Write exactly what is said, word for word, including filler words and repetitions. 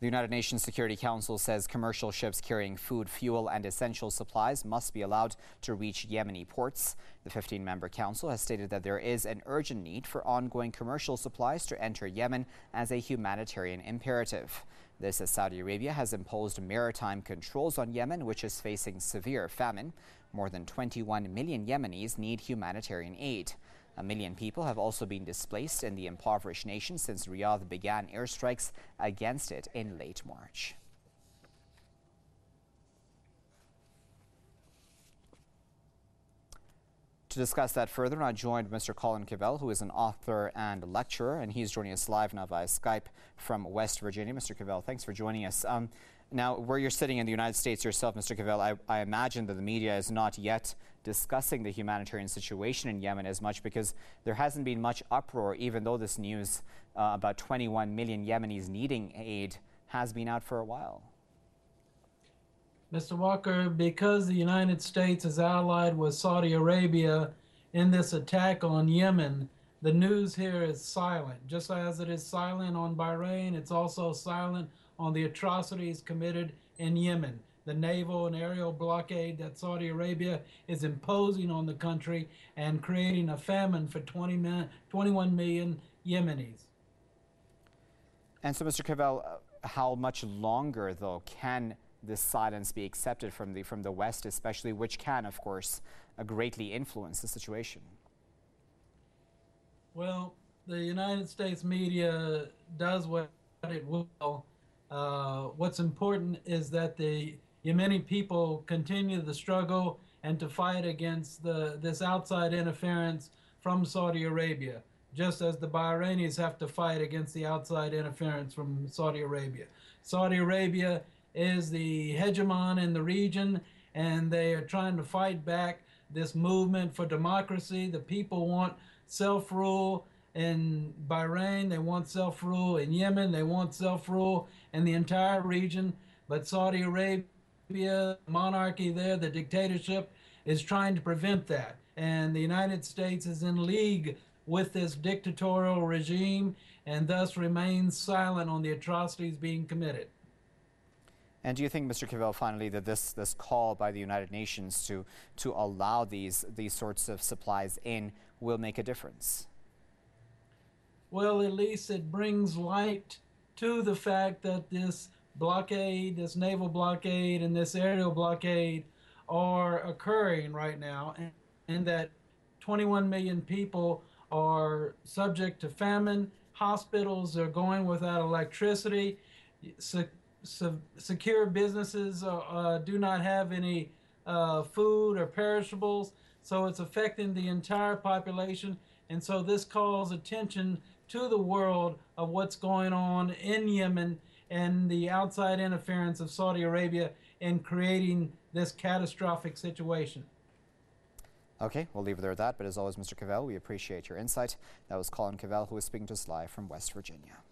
The United Nations Security Council says commercial ships carrying food, fuel and essential supplies must be allowed to reach Yemeni ports. The fifteen member council has stated that there is an urgent need for ongoing commercial supplies to enter Yemen as a humanitarian imperative. This as Saudi Arabia has imposed maritime controls on Yemen, which is facing severe famine. More than twenty-one million Yemenis need humanitarian aid. A million people have also been displaced in the impoverished nation since Riyadh began airstrikes against it in late March. To discuss that further, I joined Mister Colin Cavell, who is an author and lecturer, and he's joining us live now via Skype from West Virginia. Mister Cavell, thanks for joining us. Um, now, where you're sitting in the United States yourself, Mister Cavell, I, I imagine that the media is not yet discussing the humanitarian situation in Yemen as much because there hasn't been much uproar, even though this news uh, about twenty-one million Yemenis needing aid has been out for a while. Mister Walker, because the United States is allied with Saudi Arabia in this attack on Yemen, the news here is silent. Just as it is silent on Bahrain, it's also silent on the atrocities committed in Yemen, the naval and aerial blockade that Saudi Arabia is imposing on the country and creating a famine for twenty-one million Yemenis. And so, Mister Cavell, uh, how much longer, though, can this silence be accepted from the from the West, especially, which can, of course, uh, greatly influence the situation? Well, the United States media does what it will. Uh, what's important is that the Yemeni people continue the struggle and to fight against the this outside interference from Saudi Arabia, just as the Bahrainis have to fight against the outside interference from Saudi Arabia. Saudi Arabia is the hegemon in the region, and they are trying to fight back this movement for democracy. The people want self-rule in Bahrain, they want self-rule in Yemen, they want self-rule in the entire region. But Saudi Arabia, the monarchy there, the dictatorship, is trying to prevent that. And the United States is in league with this dictatorial regime and thus remains silent on the atrocities being committed. And do you think, Mister Cavell, finally, that this this call by the United Nations to to allow these these sorts of supplies in will make a difference? Well, at least it brings light to the fact that this blockade, this naval blockade, and this aerial blockade are occurring right now, and, and that twenty-one million people are subject to famine. Hospitals are going without electricity. So, So secure businesses uh, uh, do not have any uh, food or perishables, so it's affecting the entire population. And so this calls attention to the world of what's going on in Yemen and the outside interference of Saudi Arabia in creating this catastrophic situation. Okay, we'll leave it there at that. But as always, Mister Cavell, we appreciate your insight. That was Colin Cavell, who was speaking to us live from West Virginia.